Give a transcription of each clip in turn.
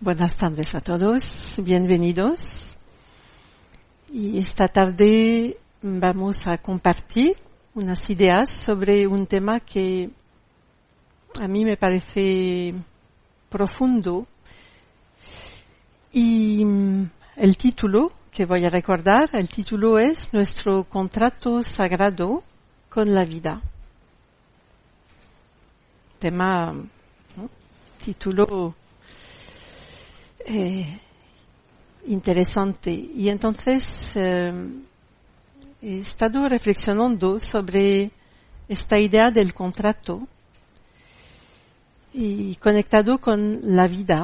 Buenas tardes a todos, bienvenidos. Y esta tarde vamos a compartir unas ideas sobre un tema que a mí me parece profundo. Y el título que voy a recordar, el título es Nuestro contrato sagrado con la vida. Tema, ¿no? Título interesante. Y entonces he estado reflexionando sobre esta idea del contrato y conectado con la vida,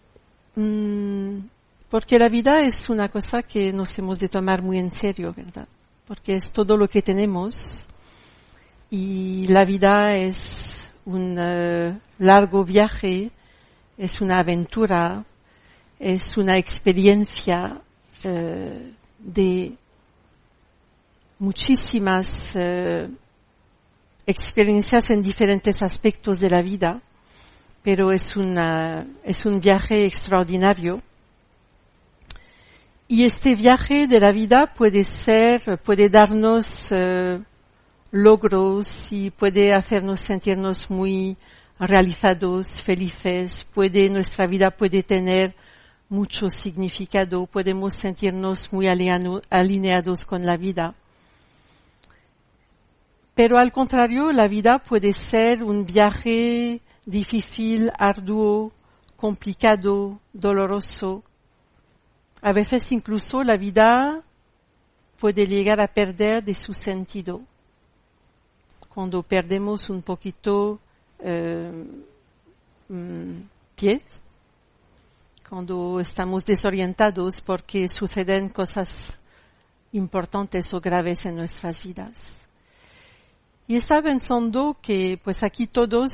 porque la vida es una cosa que nos hemos de tomar muy en serio, ¿verdad? Porque es todo lo que tenemos y la vida es un largo viaje, es una aventura, es una experiencia de muchísimas experiencias en diferentes aspectos de la vida, pero es un viaje extraordinario. Y este viaje de la vida puede darnos logros y puede hacernos sentirnos muy realizados, felices. Nuestra vida puede tener mucho significado, podemos sentirnos muy alineados con la vida. Pero al contrario, la vida puede ser un viaje difícil, arduo, complicado, doloroso. A veces incluso la vida puede llegar a perder de su sentido. Cuando perdemos un poquito pies, cuando estamos desorientados porque suceden cosas importantes o graves en nuestras vidas. Y estaba pensando que pues aquí todos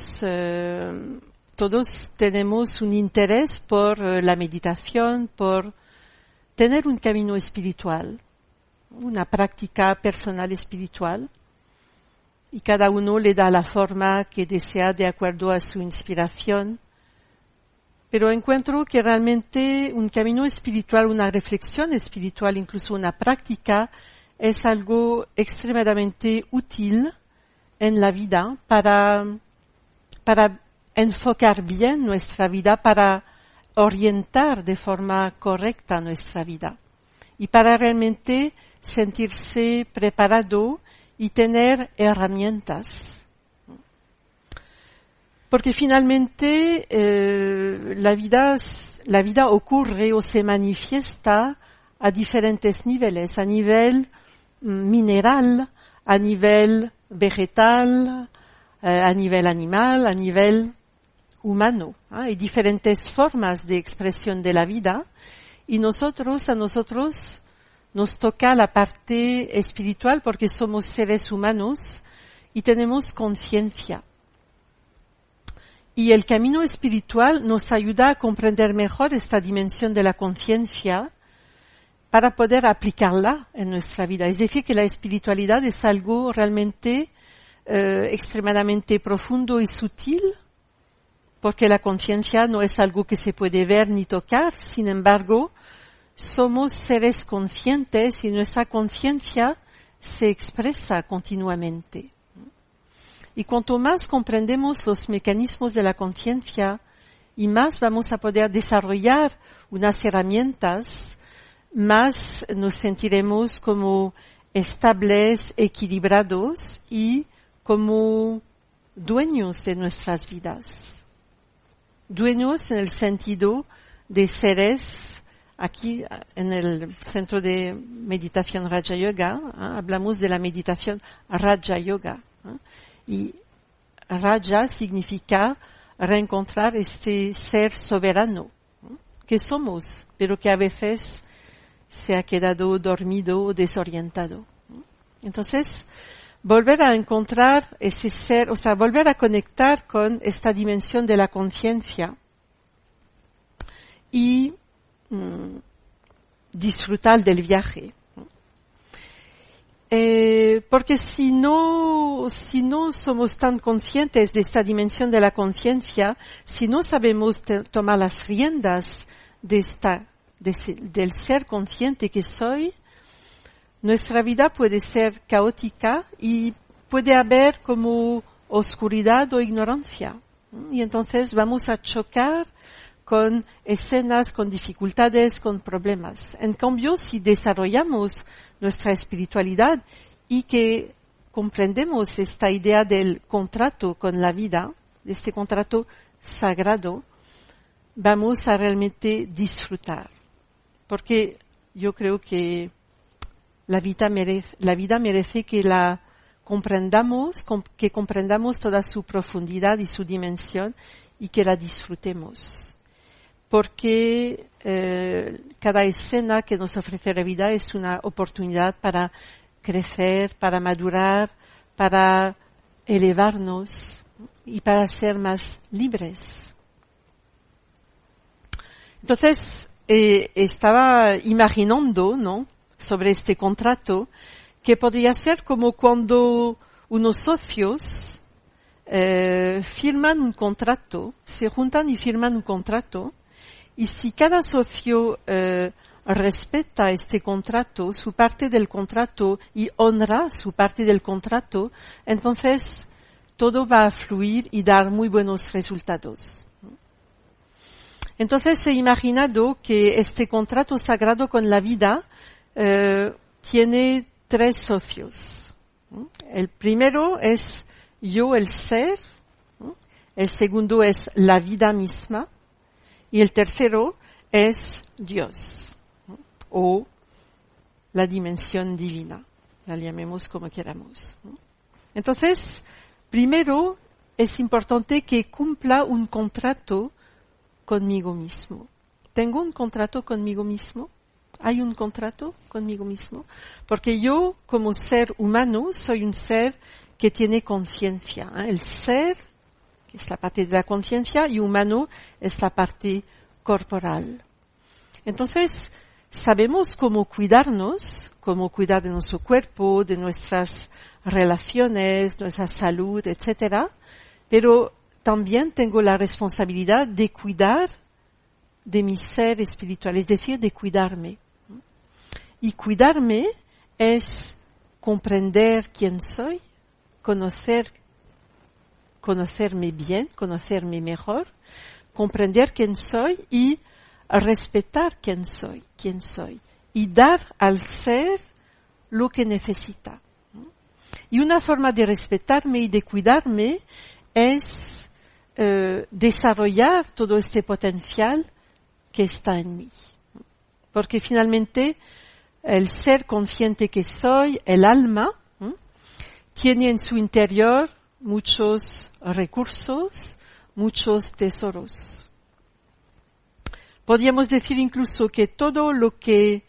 tenemos un interés por la meditación, por tener un camino espiritual, una práctica personal espiritual, y cada uno le da la forma que desea de acuerdo a su inspiración. Pero encuentro que realmente un camino espiritual, una reflexión espiritual, incluso una práctica, es algo extremadamente útil en la vida para enfocar bien nuestra vida, para orientar de forma correcta nuestra vida y para realmente sentirse preparado y tener herramientas. Porque finalmente la vida ocurre o se manifiesta a diferentes niveles, a nivel mineral, a nivel vegetal, a nivel animal, a nivel humano. Hay diferentes formas de expresión de la vida y a nosotros nos toca la parte espiritual porque somos seres humanos y tenemos conciencia. Y el camino espiritual nos ayuda a comprender mejor esta dimensión de la conciencia para poder aplicarla en nuestra vida. Es decir, que la espiritualidad es algo realmente extremadamente profundo y sutil, porque la conciencia no es algo que se puede ver ni tocar. Sin embargo, somos seres conscientes y nuestra conciencia se expresa continuamente. Y cuanto más comprendemos los mecanismos de la conciencia y más vamos a poder desarrollar unas herramientas, más nos sentiremos como estables, equilibrados y como dueños de nuestras vidas. Dueños en el sentido de seres. Aquí en el centro de meditación Raja Yoga, hablamos de la meditación Raja Yoga. Y Raja significa reencontrar este ser soberano que somos, pero que a veces se ha quedado dormido o desorientado. Entonces, volver a encontrar ese ser, o sea, volver a conectar con esta dimensión de la conciencia y disfrutar del viaje. Porque si no somos tan conscientes de esta dimensión de la conciencia, si no sabemos tomar las riendas del ser consciente que soy, nuestra vida puede ser caótica y puede haber como oscuridad o ignorancia. Y entonces vamos a chocar con escenas, con dificultades, con problemas. En cambio, si desarrollamos nuestra espiritualidad y que comprendemos esta idea del contrato con la vida, de este contrato sagrado, vamos a realmente disfrutar. Porque yo creo que la vida merece que la comprendamos, que comprendamos toda su profundidad y su dimensión y que la disfrutemos. Porque cada escena que nos ofrece la vida es una oportunidad para crecer, para madurar, para elevarnos y para ser más libres. Entonces, estaba imaginando, ¿no?, sobre este contrato, que podría ser como cuando unos socios firman un contrato, se juntan y firman un contrato, y si cada socio respeta este contrato, su parte del contrato, y honra su parte del contrato, entonces todo va a fluir y dar muy buenos resultados. Entonces he imaginado que este contrato sagrado con la vida tiene 3 socios. El primero es yo, el ser. El segundo es la vida misma. Y el tercero es Dios, o la dimensión divina, la llamemos como queramos. Entonces, primero es importante que cumpla un contrato conmigo mismo. ¿Tengo un contrato conmigo mismo? ¿Hay un contrato conmigo mismo? Porque yo, como ser humano, soy un ser que tiene conciencia. El ser, que es la parte de la conciencia, y humano es la parte corporal. Entonces, sabemos cómo cuidarnos, cómo cuidar de nuestro cuerpo, de nuestras relaciones, nuestra salud, etcétera, pero también tengo la responsabilidad de cuidar de mi ser espiritual, es decir, de cuidarme. Y cuidarme es comprender quién soy, conocerme bien, conocerme mejor, comprender quién soy y respetar quién soy, y dar al ser lo que necesita. Y una forma de respetarme y de cuidarme es desarrollar todo este potencial que está en mí. Porque finalmente el ser consciente que soy, el alma, tiene en su interior muchos recursos, muchos tesoros. Podríamos decir incluso que todo lo que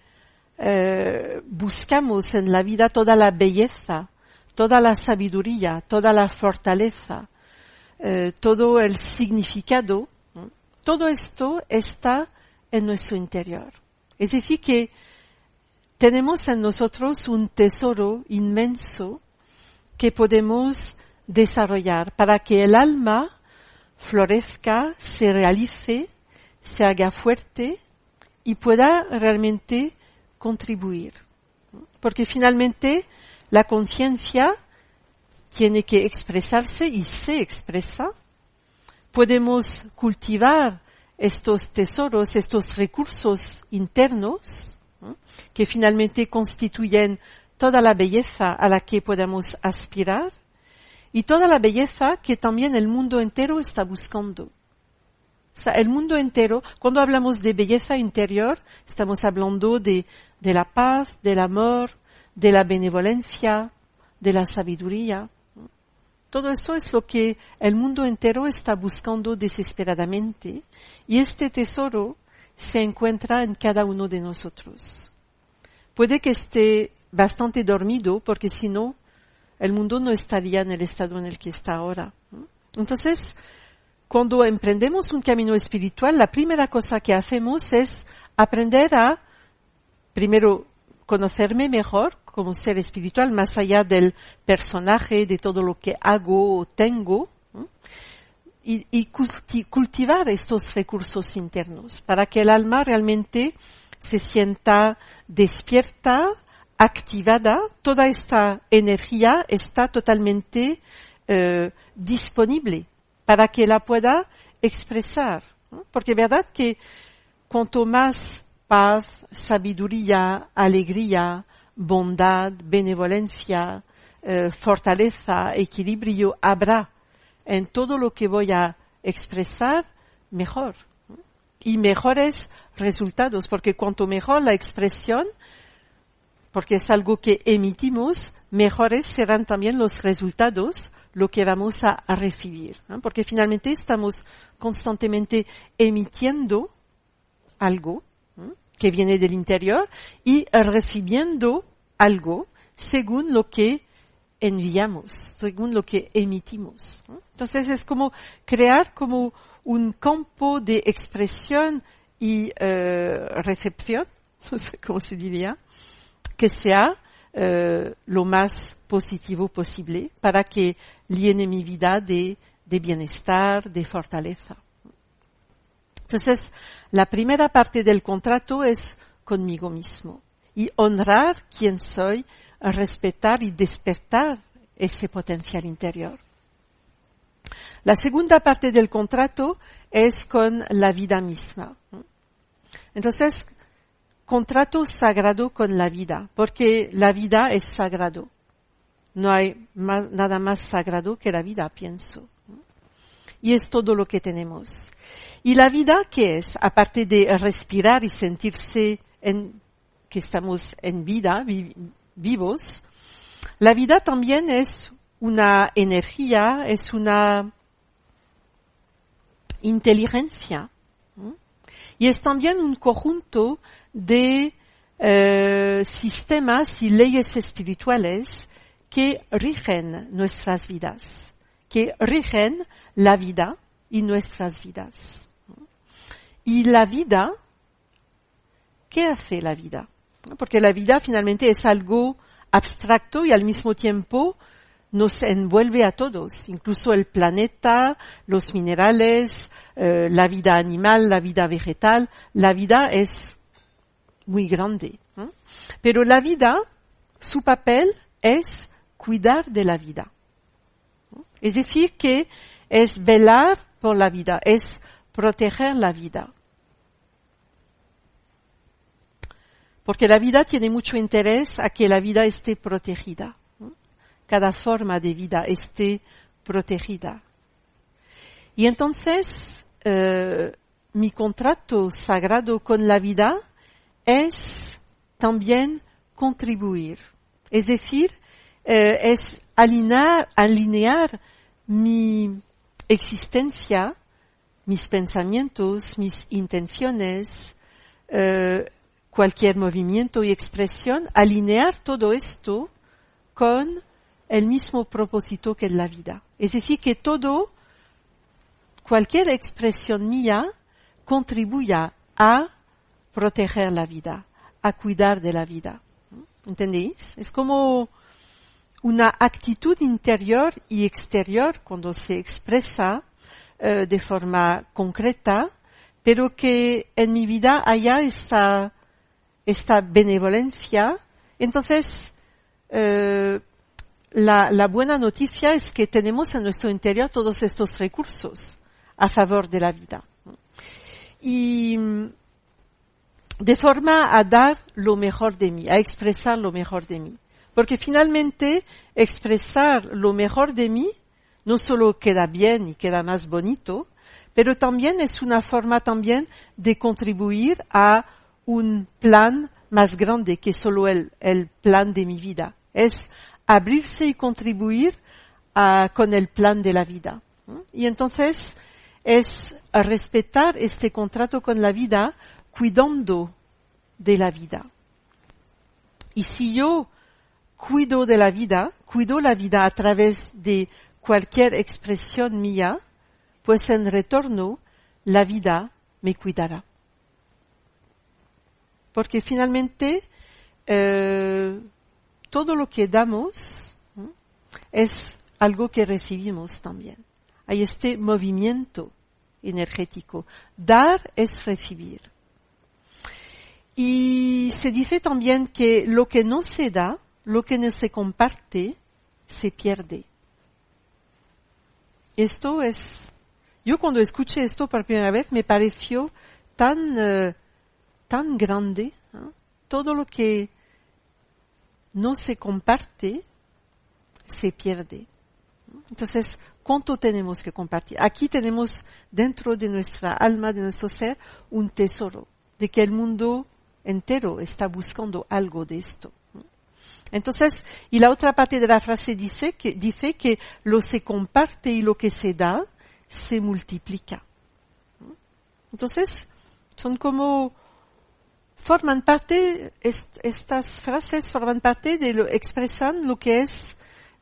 buscamos en la vida, toda la belleza, toda la sabiduría, toda la fortaleza, todo el significado, todo esto está en nuestro interior. Es decir, que tenemos en nosotros un tesoro inmenso que podemos desarrollar para que el alma florezca, se realice, se haga fuerte y pueda realmente contribuir. Porque finalmente la conciencia tiene que expresarse y se expresa. Podemos cultivar estos tesoros, estos recursos internos, que finalmente constituyen toda la belleza a la que podemos aspirar y toda la belleza que también el mundo entero está buscando. O sea, el mundo entero, cuando hablamos de belleza interior, estamos hablando de la paz, del amor, de la benevolencia, de la sabiduría. Todo esto es lo que el mundo entero está buscando desesperadamente y este tesoro se encuentra en cada uno de nosotros. Puede que esté bastante dormido porque si no, el mundo no estaría en el estado en el que está ahora. Entonces, cuando emprendemos un camino espiritual, la primera cosa que hacemos es aprender a, primero, conocerme mejor, como ser espiritual, más allá del personaje, de todo lo que hago o tengo, y cultivar estos recursos internos para que el alma realmente se sienta despierta, activada. Toda esta energía está totalmente disponible para que la pueda expresar, ¿no? Porque es verdad que cuanto más paz, sabiduría, alegría, bondad, benevolencia, fortaleza, equilibrio habrá en todo lo que voy a expresar, mejor. Y mejores resultados, porque cuanto mejor la expresión, porque es algo que emitimos, mejores serán también los resultados, lo que vamos a recibir, ¿no? Porque finalmente estamos constantemente emitiendo algo, ¿no?, que viene del interior y recibiendo algo según lo que enviamos, según lo que emitimos, ¿no? Entonces es como crear como un campo de expresión y recepción, no sé cómo se diría, que sea lo más positivo posible para que llene mi vida de bienestar, de fortaleza. Entonces, la primera parte del contrato es conmigo mismo y honrar quién soy, respetar y despertar ese potencial interior. La segunda parte del contrato es con la vida misma. Entonces, contrato sagrado con la vida, porque la vida es sagrado. No hay nada más sagrado que la vida, pienso. Y es todo lo que tenemos. ¿Y la vida qué es? Aparte de respirar y sentirse que estamos en vida, vivos, la vida también es una energía, es una inteligencia. Y es también un conjunto de sistemas y leyes espirituales que rigen nuestras vidas, que rigen la vida y nuestras vidas. Y la vida, ¿qué hace la vida? Porque la vida finalmente es algo abstracto y al mismo tiempo nos envuelve a todos, incluso el planeta, los minerales, la vida animal, la vida vegetal. La vida es muy grande, ¿no? Pero la vida, su papel es cuidar de la vida, ¿no? Es decir, que es velar por la vida, es proteger la vida. Porque la vida tiene mucho interés a que la vida esté protegida, ¿no? Cada forma de vida esté protegida. Y entonces, mi contrato sagrado con la vida es también contribuir. Es decir, es alinear mi existencia, mis pensamientos, mis intenciones, cualquier movimiento y expresión, alinear todo esto con el mismo propósito que la vida. Es decir, que cualquier expresión mía contribuya a proteger la vida, a cuidar de la vida. ¿Entendéis? Es como una actitud interior y exterior cuando se expresa de forma concreta, pero que en mi vida haya esta benevolencia. Entonces, la buena noticia es que tenemos en nuestro interior todos estos recursos a favor de la vida. Y de forma a dar lo mejor de mí, a expresar lo mejor de mí. Porque finalmente expresar lo mejor de mí no solo queda bien y queda más bonito, pero también es una forma también de contribuir a un plan más grande que solo el plan de mi vida. Es abrirse y contribuir con el plan de la vida. Y entonces es respetar este contrato con la vida cuidando de la vida. Y si yo cuido la vida a través de cualquier expresión mía, pues en retorno la vida me cuidará. Porque finalmente todo lo que damos es algo que recibimos también. Hay este movimiento energético. Dar es recibir. Y se dice también que lo que no se da, lo que no se comparte, se pierde. Esto es, yo cuando escuché esto por primera vez me pareció tan grande, ¿eh? Todo lo que no se comparte, se pierde. Entonces, ¿cuánto tenemos que compartir? Aquí tenemos dentro de nuestra alma, de nuestro ser, un tesoro, de que el mundo entero está buscando algo de esto. Entonces, y la otra parte de la frase dice que lo se comparte y lo que se da, se multiplica. Entonces, son como, forman parte, estas frases forman parte expresan lo que es,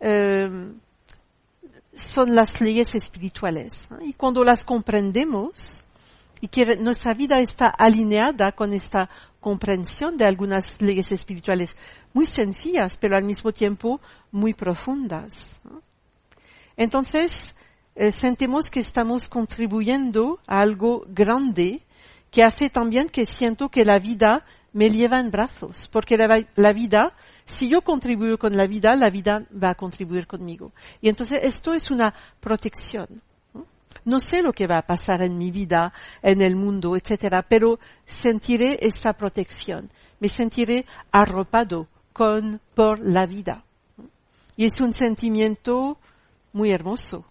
son las leyes espirituales. Y cuando las comprendemos, y que nuestra vida está alineada con esta comprensión de algunas leyes espirituales muy sencillas, pero al mismo tiempo muy profundas. Entonces, sentimos que estamos contribuyendo a algo grande que hace también que siento que la vida me lleva en brazos, porque la vida, si yo contribuyo con la vida va a contribuir conmigo. Y entonces esto es una protección. No sé lo que va a pasar en mi vida, en el mundo, etcétera, pero sentiré esta protección. Me sentiré arropado por la vida. Y es un sentimiento muy hermoso.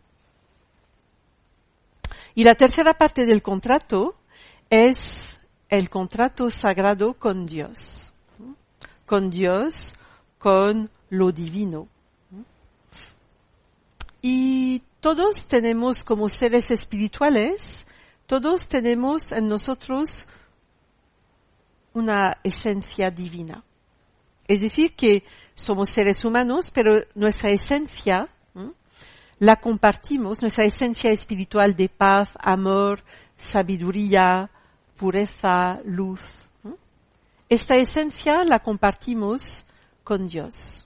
Y la tercera parte del contrato es el contrato sagrado con Dios. Con Dios, con lo divino. Y todos tenemos como seres espirituales, todos tenemos en nosotros una esencia divina. Es decir, que somos seres humanos, pero nuestra esencia la compartimos, nuestra esencia espiritual de paz, amor, sabiduría, pureza, luz. Esta esencia la compartimos con Dios.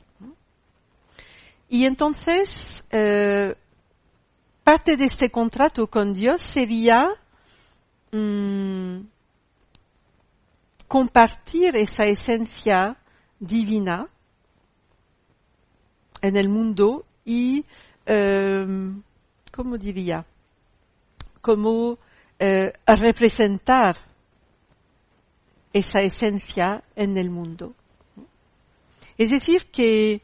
Y entonces, parte de este contrato con Dios sería compartir esa esencia divina en el mundo y, ¿cómo diría? Como representar esa esencia en el mundo. Es decir, que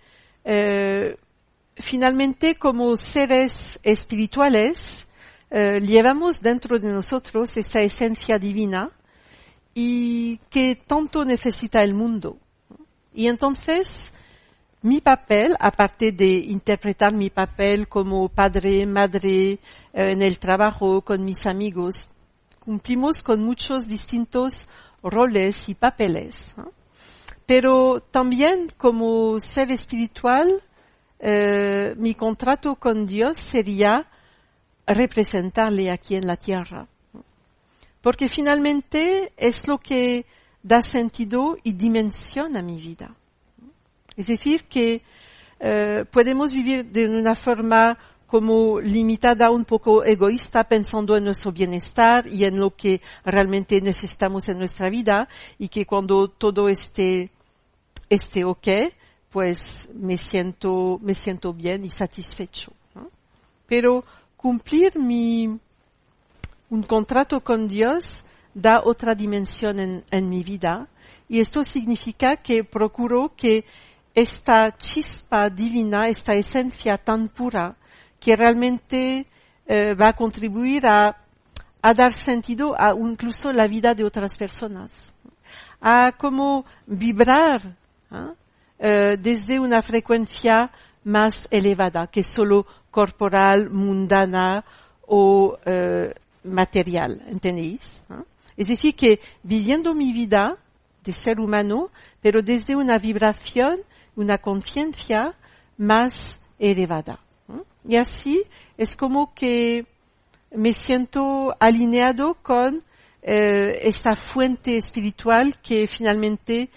finalmente como seres espirituales llevamos dentro de nosotros esta esencia divina y que tanto necesita el mundo. Y entonces mi papel, aparte de interpretar mi papel como padre, madre, en el trabajo, con mis amigos, cumplimos con muchos distintos roles y papeles. Pero también como ser espiritual, mi contrato con Dios sería representarle aquí en la tierra. Porque finalmente es lo que da sentido y dimensión a mi vida. Es decir, que podemos vivir de una forma como limitada, un poco egoísta, pensando en nuestro bienestar y en lo que realmente necesitamos en nuestra vida, y que cuando todo esté ok, pues me siento bien y satisfecho, ¿no? Pero cumplir un contrato con Dios da otra dimensión en mi vida, y esto significa que procuro que esta chispa divina, esta esencia tan pura, que realmente va a contribuir a dar sentido a incluso la vida de otras personas, a como vibrar desde una frecuencia más elevada que solo corporal, mundana o material, ¿entendéis? Es decir, que viviendo mi vida de ser humano, pero desde una vibración, una conciencia más elevada. Y así es como que me siento alineado con esta fuente espiritual que finalmente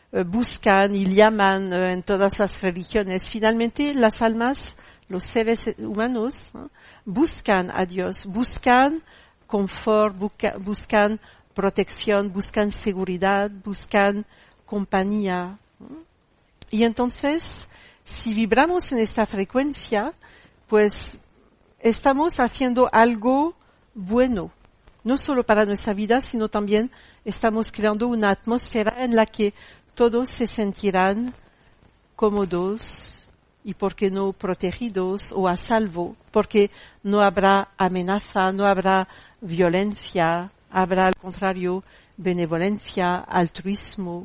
buscan y llaman en todas las religiones. Finalmente, las almas, los seres humanos, ¿no?, buscan a Dios, buscan confort, buscan protección, buscan seguridad, buscan compañía, ¿no? Y entonces, si vibramos en esta frecuencia, pues estamos haciendo algo bueno, no solo para nuestra vida, sino también estamos creando una atmósfera en la que todos se sentirán cómodos y, ¿por qué no, protegidos o a salvo? Porque no habrá amenaza, no habrá violencia, habrá al contrario benevolencia, altruismo.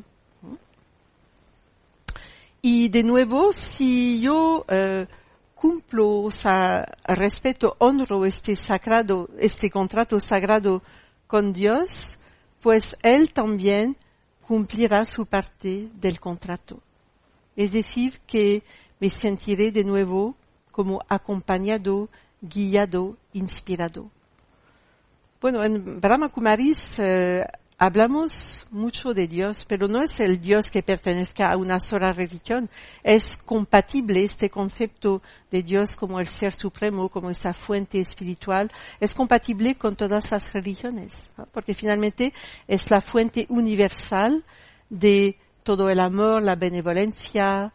Y de nuevo, si yo cumplo, o sea, respeto, honro este contrato sagrado con Dios, pues Él también cumplirá su parte del contrato. Es decir, que me sentiré de nuevo como acompañado, guiado, inspirado. Bueno, en Brahma Kumaris hablamos mucho de Dios, pero no es el Dios que pertenezca a una sola religión. Es compatible este concepto de Dios como el Ser Supremo, como esa fuente espiritual, es compatible con todas las religiones, ¿no? Porque finalmente es la fuente universal de todo el amor, la benevolencia,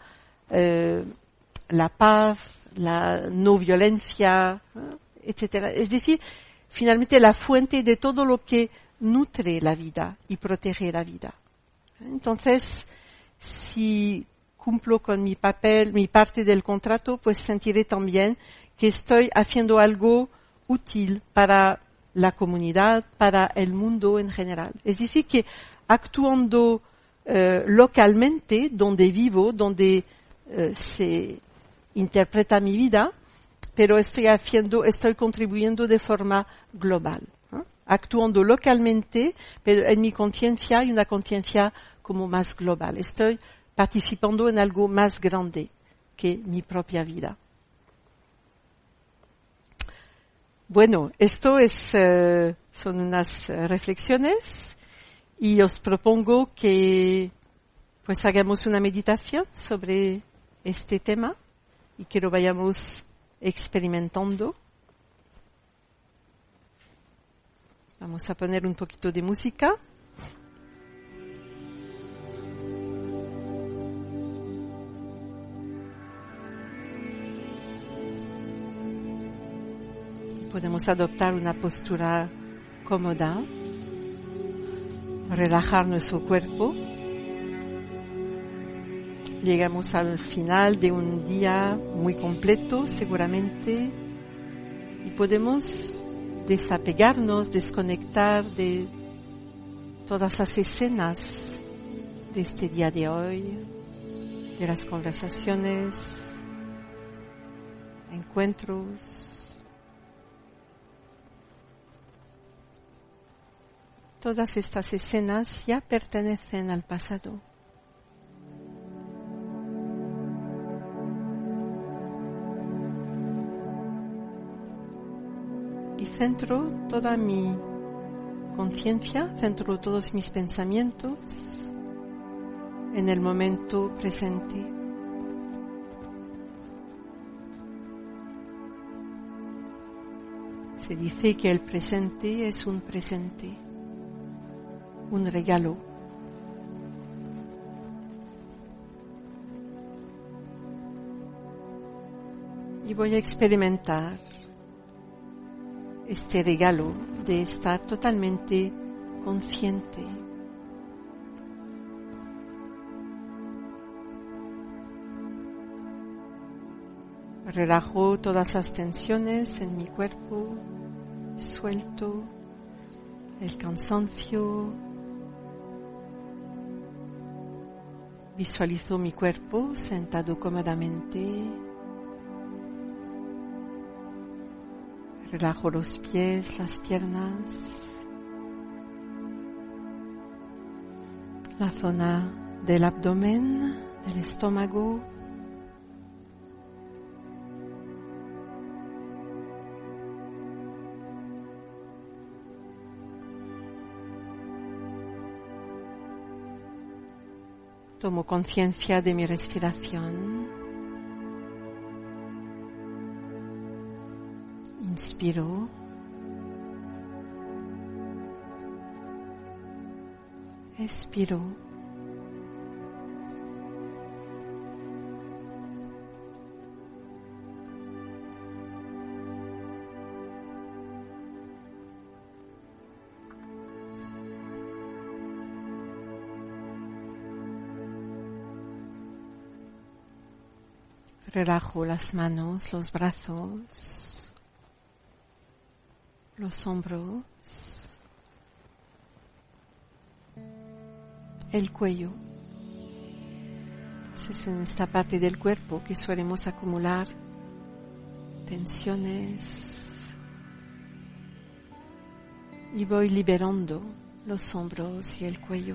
la paz, la no violencia, ¿no?, etcétera. Es decir, finalmente la fuente de todo lo que nutre la vida y protege la vida. Entonces, si cumplo con mi papel, mi parte del contrato, pues sentiré también que estoy haciendo algo útil para la comunidad, para el mundo en general. Es decir, que actuando localmente, donde vivo, donde se interpreta mi vida, pero estoy contribuyendo de forma global, ¿no? Actuando localmente, pero en mi conciencia hay una conciencia como más global. Estoy participando en algo más grande que mi propia vida. Bueno, esto son unas reflexiones y os propongo que pues hagamos una meditación sobre este tema y que lo vayamos experimentando. Vamos a poner un poquito de música. Podemos adoptar una postura cómoda, relajar nuestro cuerpo. Llegamos al final de un día muy completo, seguramente, y podemos desapegarnos, desconectar de todas las escenas de este día de hoy, de las conversaciones, encuentros. Todas estas escenas ya pertenecen al pasado. Y centro toda mi conciencia, centro todos mis pensamientos en el momento presente. Se dice que el presente es un presente, un regalo. Y voy a experimentar este regalo de estar totalmente consciente. Relajo todas las tensiones en mi cuerpo, suelto el cansancio. Visualizo mi cuerpo sentado cómodamente. Relajo los pies, las piernas, la zona del abdomen, del estómago. Tomo conciencia de mi respiración. Inspiro. Expiro. Relajo las manos, los brazos, los hombros, el cuello. Es en esta parte del cuerpo que solemos acumular tensiones. Y voy liberando los hombros y el cuello.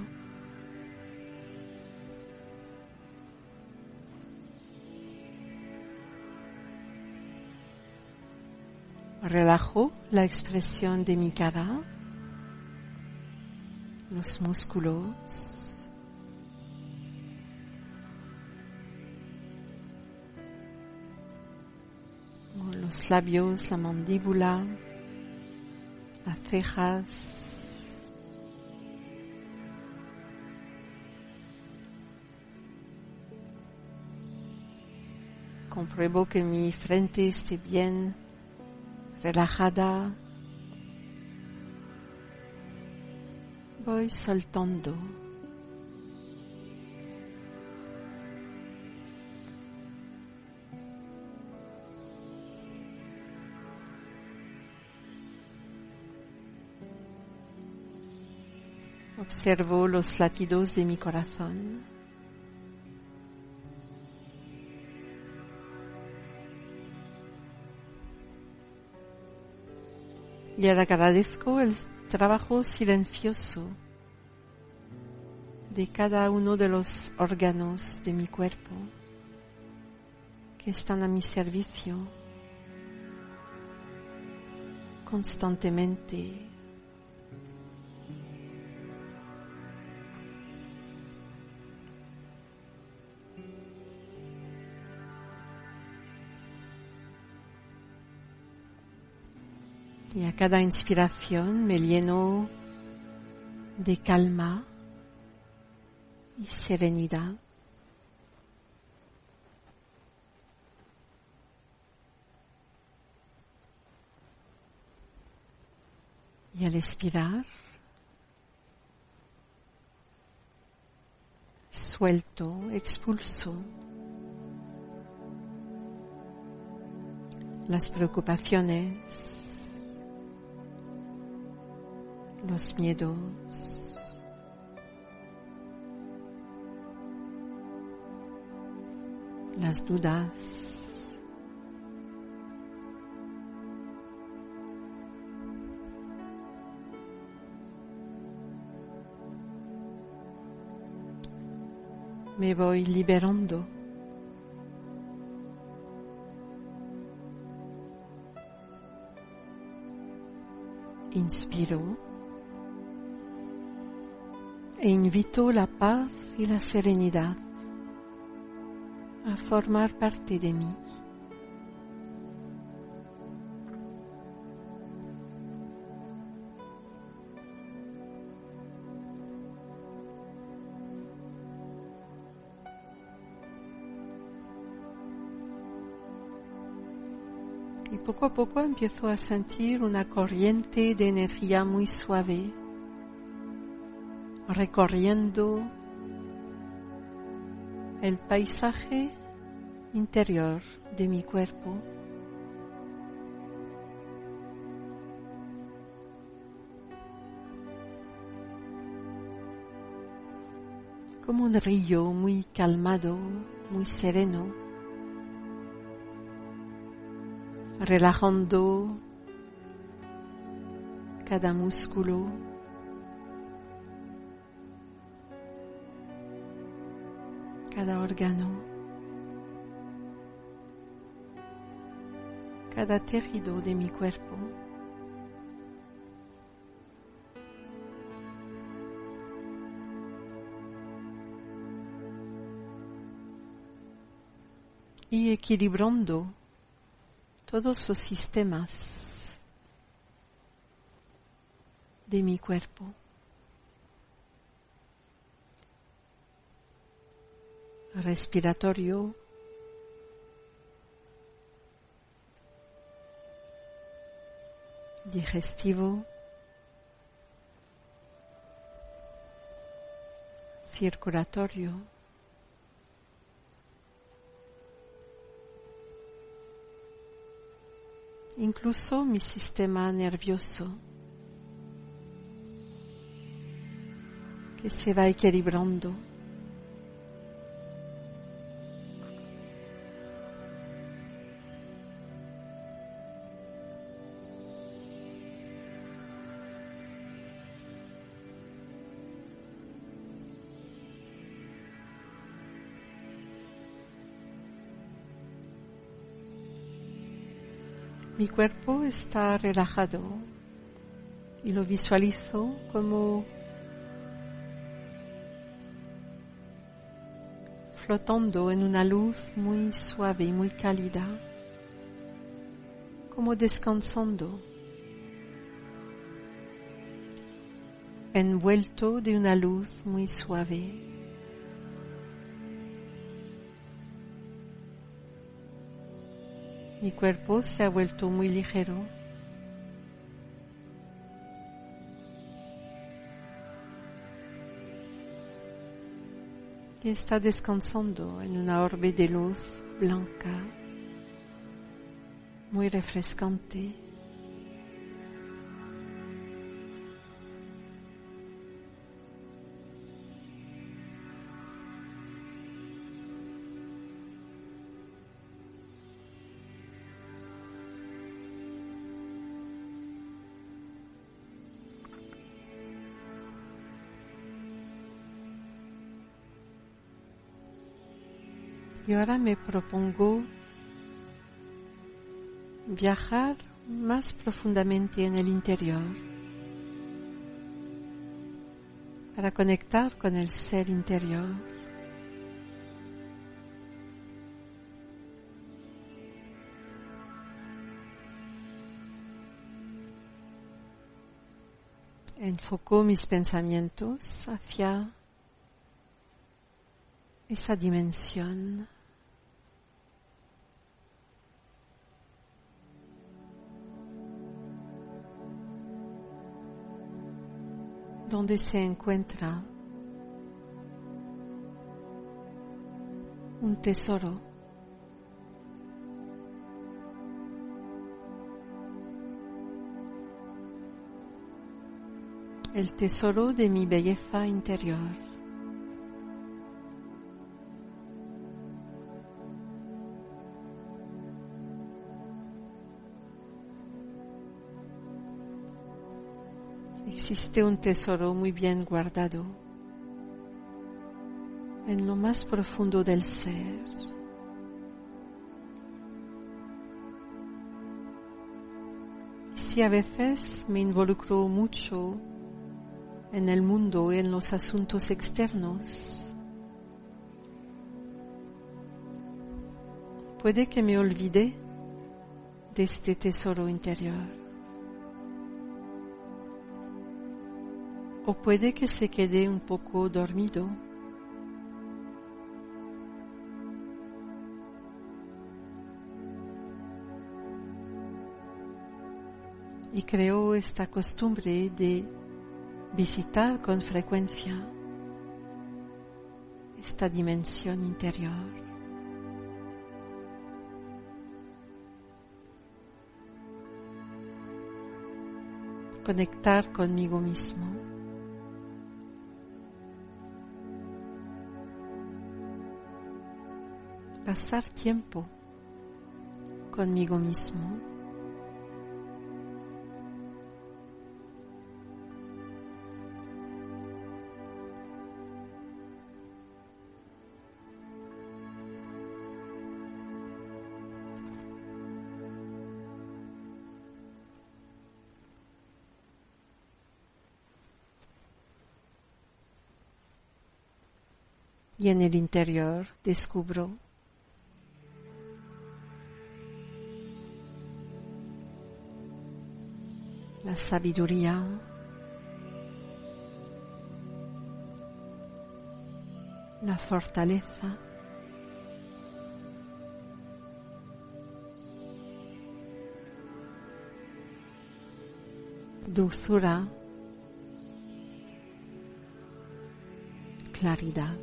Relajo la expresión de mi cara, los músculos, los labios, la mandíbula, las cejas, compruebo que mi frente esté bien relajada. Voy soltando. Observo los latidos de mi corazón. Y agradezco el trabajo silencioso de cada uno de los órganos de mi cuerpo que están a mi servicio constantemente. Y a cada inspiración me lleno de calma y serenidad. Y al expirar, suelto, expulso las preocupaciones, los miedos, las dudas, me voy liberando. Inspiro e invito la paz y la serenidad a formar parte de mí. Y poco a poco empiezo a sentir una corriente de energía muy suave recorriendo el paisaje interior de mi cuerpo. Como un río muy calmado, muy sereno, relajando cada músculo, cada órgano, cada tejido de mi cuerpo. y equilibrando todos los sistemas de mi cuerpo. Respiratorio, digestivo, circulatorio, incluso mi sistema nervioso, que se va equilibrando. Mi cuerpo está relajado y lo visualizo como flotando en una luz muy suave y muy cálida, como descansando, envuelto de una luz muy suave. Mi cuerpo se ha vuelto muy ligero. Y está descansando en una orbe de luz blanca, muy refrescante. Y ahora me propongo viajar más profundamente en el interior para conectar con el ser interior. Enfoco mis pensamientos hacia esa dimensión donde se encuentra un tesoro. El tesoro de mi belleza interior. Existe un tesoro muy bien guardado en lo más profundo del ser. Si a veces me involucro mucho en el mundo y en los asuntos externos, puede que me olvide de este tesoro interior. O puede que se quede un poco dormido. Y creo esta costumbre de visitar con frecuencia esta dimensión interior. Conectar conmigo mismo. Pasar tiempo conmigo mismo. Y en el interior descubro la sabiduría, la fortaleza, dulzura, claridad.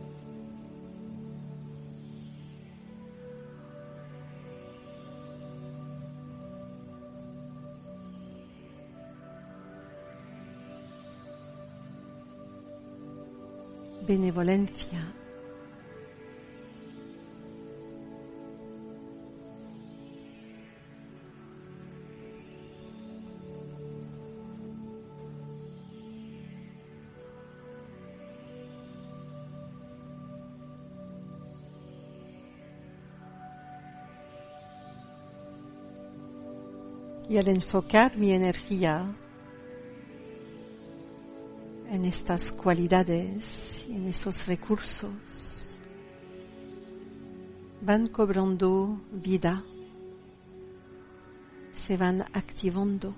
Benevolencia, y al enfocar mi energía en estas cualidades y en esos recursos, van cobrando vida, se van activando.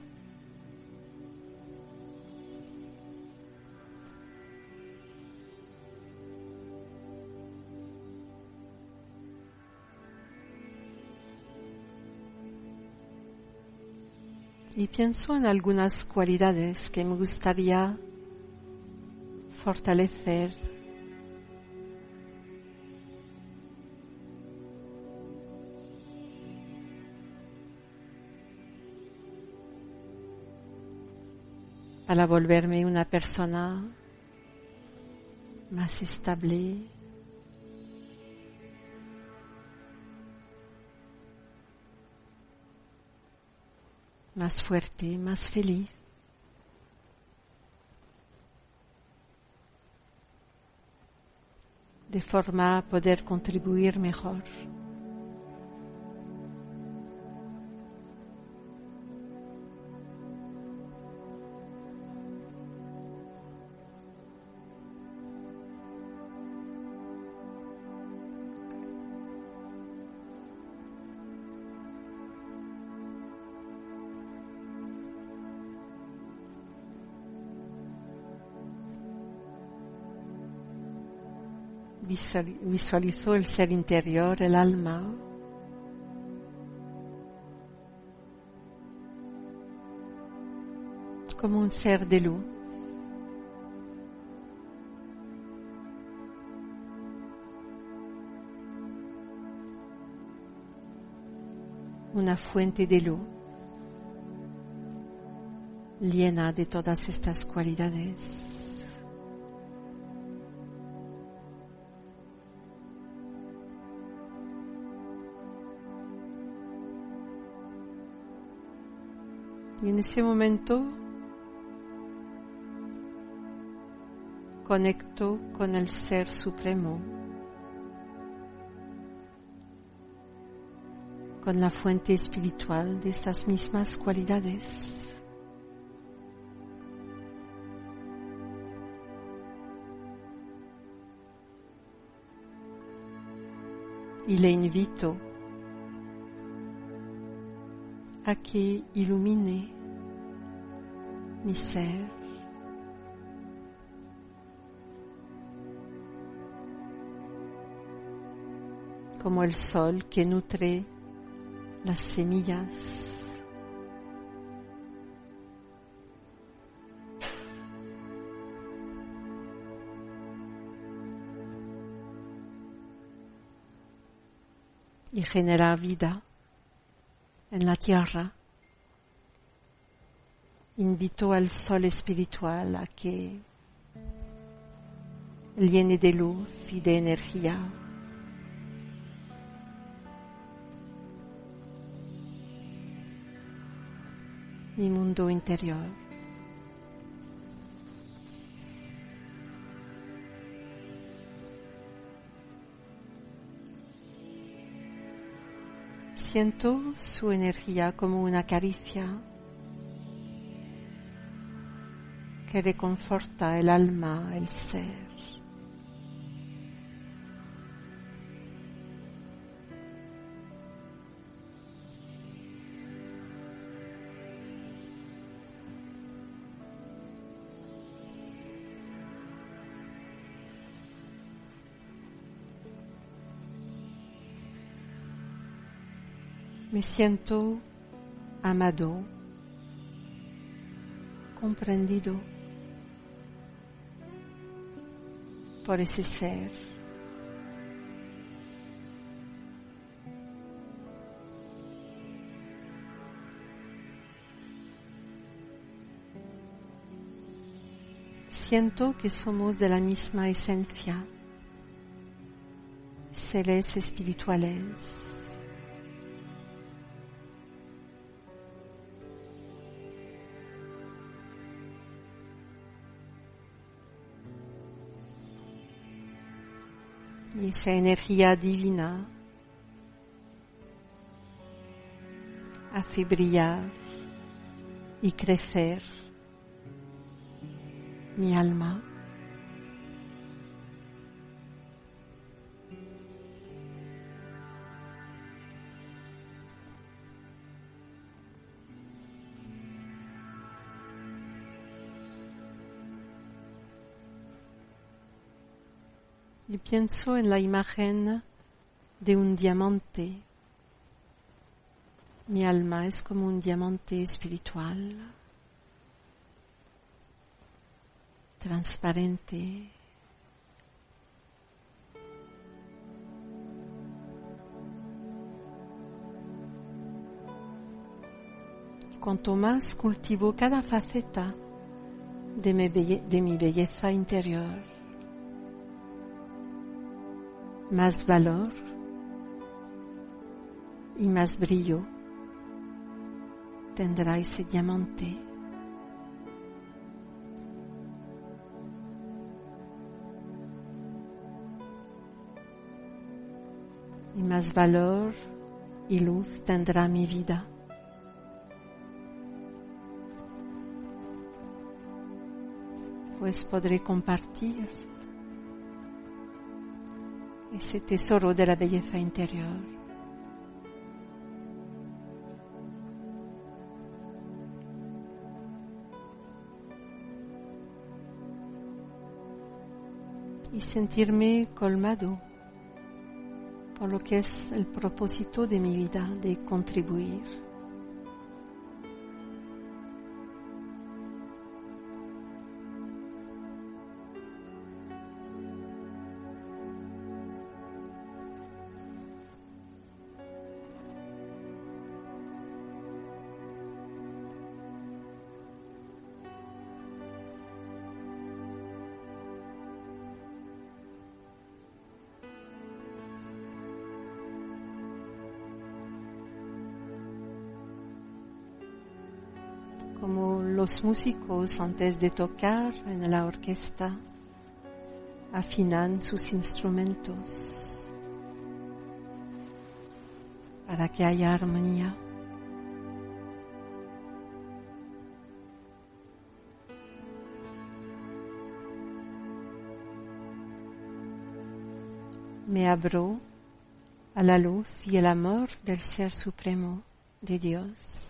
Y pienso en algunas cualidades que me gustaría fortalecer, para volverme una persona más estable, más fuerte, más feliz. De forma a poder contribuir mejor. Visualizo el ser interior, el alma, como un ser de luz. Una fuente de luz llena de todas estas cualidades. Y en ese momento conecto con el Ser Supremo, con la fuente espiritual de estas mismas cualidades. Y le invito a que ilumine mi ser, como el sol que nutre las semillas. Y genera vida en la tierra. Invito al sol espiritual a que llene de luz y de energía mi mundo interior. Siento su energía como una caricia que reconforta el alma, el ser. Me siento amado, comprendido por ese ser. Siento que somos de la misma esencia, seres espirituales. Y esa energía divina hace brillar y crecer mi alma. Y pienso en la imagen de un diamante. Mi alma es como un diamante espiritual, transparente. Y cuanto más cultivo cada faceta de mi belleza interior, más valor y más brillo tendrá ese diamante. Y más valor y luz tendrá mi vida. Pues podré compartir ese tesoro de la belleza interior. Y sentirme colmado por lo que es el propósito de mi vida, de contribuir. Como los músicos antes de tocar en la orquesta afinan sus instrumentos para que haya armonía. Me abro a la luz y el amor del Ser Supremo de Dios.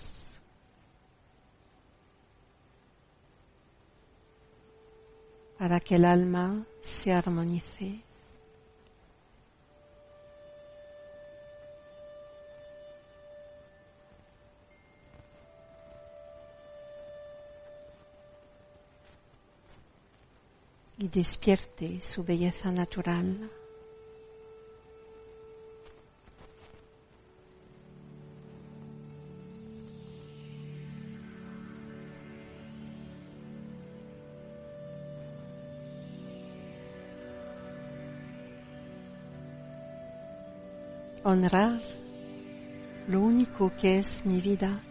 Para que el alma se armonice. Y despierte su belleza natural. Honrar lo único que es mi vida.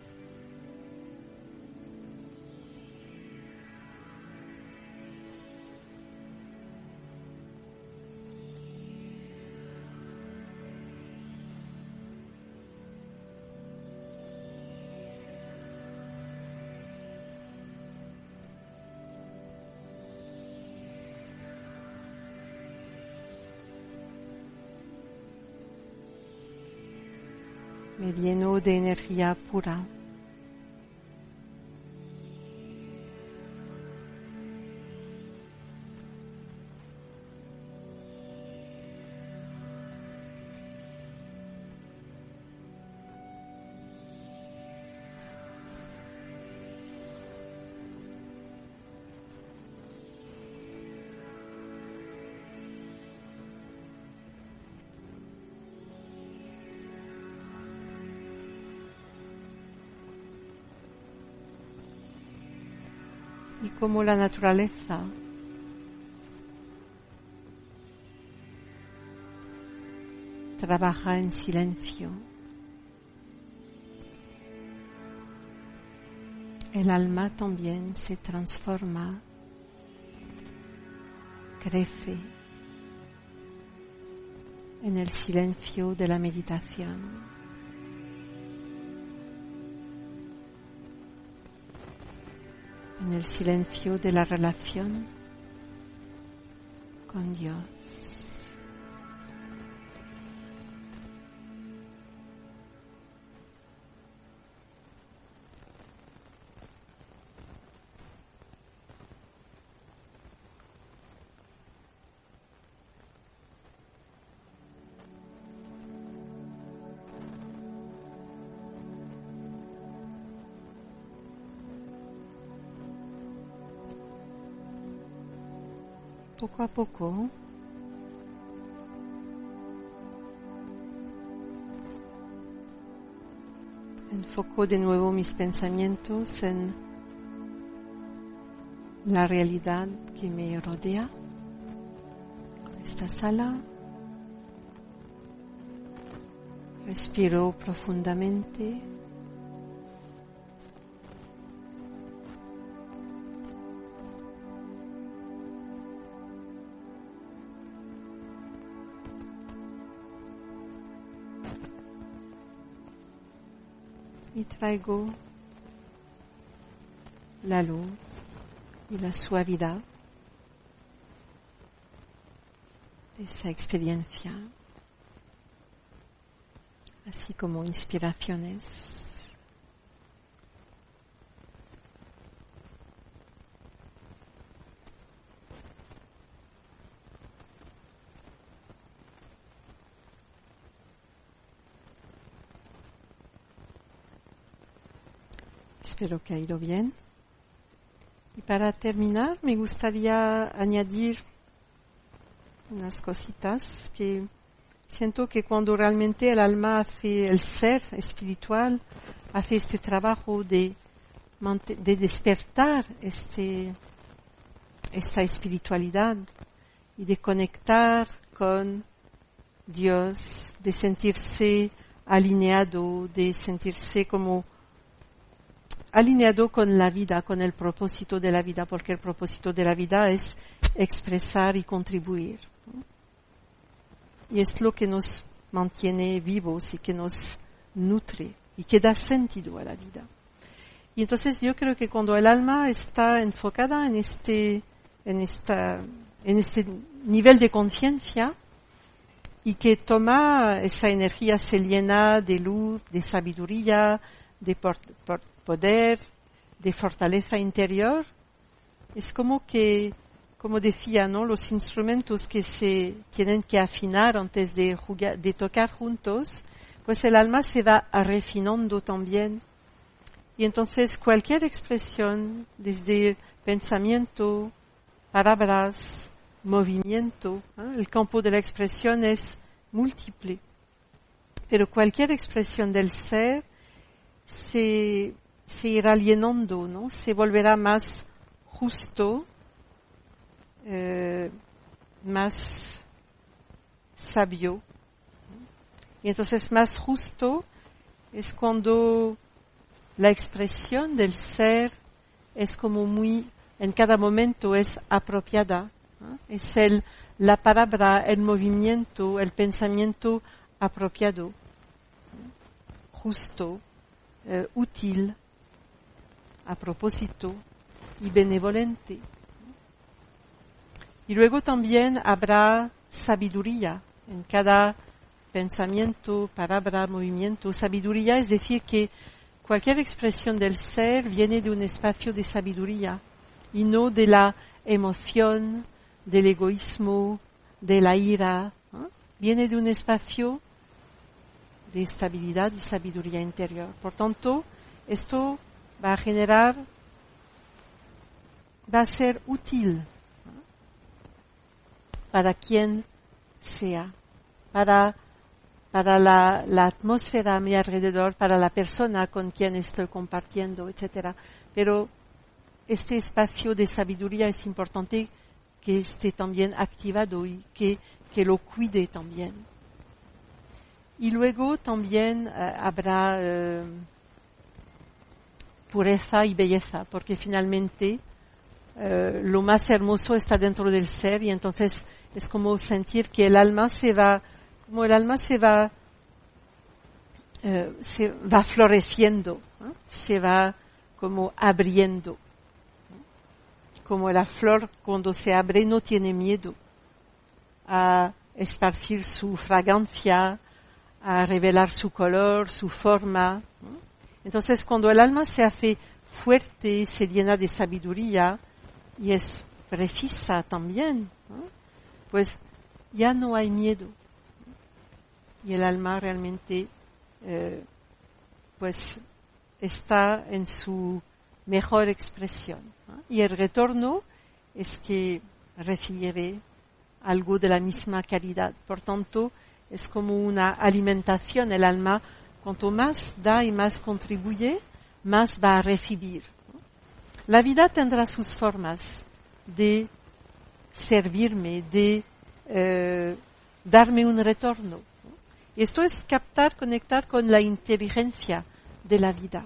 Me lleno de energía pura. y cómo la naturaleza trabaja en silencio. El alma también se transforma, crece en el silencio de la meditación. En el silencio de la relación con Dios. Poco a poco enfoco de nuevo mis pensamientos en la realidad que me rodea, esta sala. Respiro profundamente. Y traigo la luz y la suavidad de esa experiencia, así como inspiraciones. Espero que ha ido bien. Y para terminar, me gustaría añadir unas cositas que siento que cuando realmente el alma hace, el ser espiritual, hace este trabajo de despertar esta espiritualidad y de conectar con Dios, de sentirse alineado, de sentirse como alineado con la vida, con el propósito de la vida, porque el propósito de la vida es expresar y contribuir, ¿no? Y es lo que nos mantiene vivos y que nos nutre y que da sentido a la vida. Y entonces yo creo que cuando el alma está enfocada en este nivel de conciencia y que toma esa energía, se llena de luz, de sabiduría, de poder, de fortaleza interior, es como que, como decía, ¿no? Los instrumentos que se tienen que afinar antes de tocar juntos, pues el alma se va refinando también. Y entonces cualquier expresión, desde pensamiento, palabras, movimiento, ¿eh? El campo de la expresión es múltiple, pero cualquier expresión del ser se irá llenando, ¿no? Se volverá más justo, más sabio. Y entonces más justo es cuando la expresión del ser es como muy, en cada momento es apropiada, ¿no? Es la palabra, el movimiento, el pensamiento apropiado, justo, útil, a propósito y benevolente. Y luego también habrá sabiduría en cada pensamiento, palabra, movimiento. Sabiduría es decir que cualquier expresión del ser viene de un espacio de sabiduría y no de la emoción, del egoísmo, de la ira, ¿no? Viene de un espacio de estabilidad y sabiduría interior. Por tanto, esto va a ser útil, ¿no? Para quien sea, para la atmósfera a mi alrededor, para la persona con quien estoy compartiendo, etcétera. Pero este espacio de sabiduría es importante que esté también activado y que lo cuide también. Y luego también habrá pureza y belleza, porque finalmente lo más hermoso está dentro del ser, y entonces es como sentir que el alma se va floreciendo, ¿no? Se va como abriendo, ¿no? Como la flor cuando se abre no tiene miedo a esparcir su fragancia, a revelar su color, su forma, ¿no? Entonces cuando el alma se hace fuerte, se llena de sabiduría y es precisa también, ¿no? Pues ya no hay miedo, ¿no? Y el alma realmente pues está en su mejor expresión, ¿no? Y el retorno es que recibiré algo de la misma calidad. Por tanto, es como una alimentación. El alma, cuanto más da y más contribuye, más va a recibir, ¿no? La vida tendrá sus formas de servirme, de darme un retorno, ¿no? Esto es conectar con la inteligencia de la vida.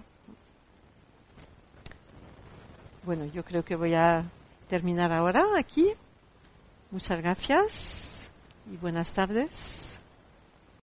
Bueno, yo creo que voy a terminar ahora aquí. Muchas gracias y buenas tardes.